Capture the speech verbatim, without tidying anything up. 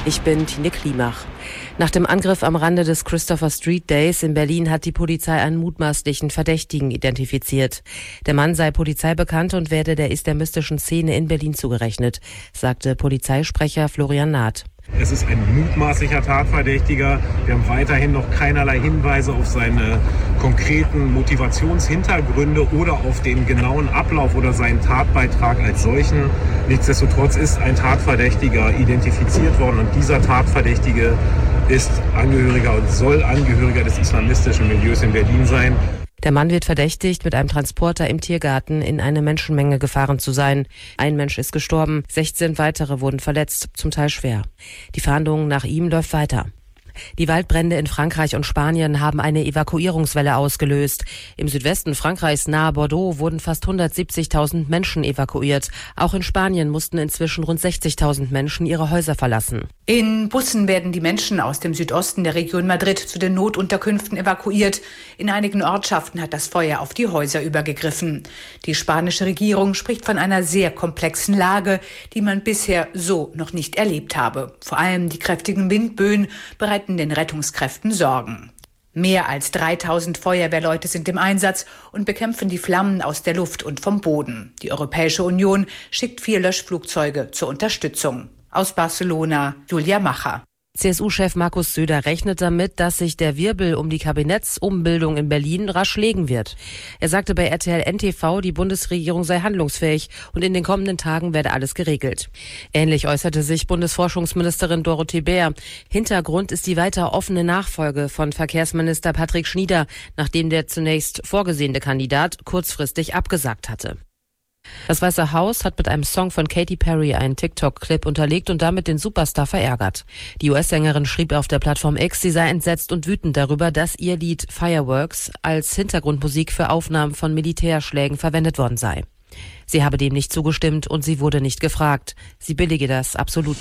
Ich bin Tine Klimach. Nach dem Angriff am Rande des Christopher Street Days in Berlin hat die Polizei einen mutmaßlichen Verdächtigen identifiziert. Der Mann sei polizeibekannt und werde der islamistischen Szene in Berlin zugerechnet, sagte Polizeisprecher Florian Naht. Es ist ein mutmaßlicher Tatverdächtiger. Wir haben weiterhin noch keinerlei Hinweise auf seine konkreten Motivationshintergründe oder auf den genauen Ablauf oder seinen Tatbeitrag als solchen. Nichtsdestotrotz ist ein Tatverdächtiger identifiziert worden und dieser Tatverdächtige ist Angehöriger und soll Angehöriger des islamistischen Milieus in Berlin sein. Der Mann wird verdächtigt, mit einem Transporter im Tiergarten in eine Menschenmenge gefahren zu sein. Ein Mensch ist gestorben, sechzehn weitere wurden verletzt, zum Teil schwer. Die Fahndung nach ihm läuft weiter. Die Waldbrände in Frankreich und Spanien haben eine Evakuierungswelle ausgelöst. Im Südwesten Frankreichs nahe Bordeaux wurden fast hundertsiebzigtausend Menschen evakuiert. Auch in Spanien mussten inzwischen rund sechzigtausend Menschen ihre Häuser verlassen. In Bussen werden die Menschen aus dem Südosten der Region Madrid zu den Notunterkünften evakuiert. In einigen Ortschaften hat das Feuer auf die Häuser übergegriffen. Die spanische Regierung spricht von einer sehr komplexen Lage, die man bisher so noch nicht erlebt habe. Vor allem die kräftigen Windböen bereiten den Rettungskräften Sorgen. Mehr als dreitausend Feuerwehrleute sind im Einsatz und bekämpfen die Flammen aus der Luft und vom Boden. Die Europäische Union schickt vier Löschflugzeuge zur Unterstützung. Aus Barcelona, Julia Macher. C S U-Chef Markus Söder rechnet damit, dass sich der Wirbel um die Kabinettsumbildung in Berlin rasch legen wird. Er sagte bei R T L N T V, die Bundesregierung sei handlungsfähig und in den kommenden Tagen werde alles geregelt. Ähnlich äußerte sich Bundesforschungsministerin Dorothee Bär. Hintergrund ist die weiter offene Nachfolge von Verkehrsminister Patrick Schnieder, nachdem der zunächst vorgesehene Kandidat kurzfristig abgesagt hatte. Das Weiße Haus hat mit einem Song von Katy Perry einen TikTok-Clip unterlegt und damit den Superstar verärgert. Die U S-Sängerin schrieb auf der Plattform X, sie sei entsetzt und wütend darüber, dass ihr Lied Fireworks als Hintergrundmusik für Aufnahmen von Militärschlägen verwendet worden sei. Sie habe dem nicht zugestimmt und sie wurde nicht gefragt. Sie billige das absolut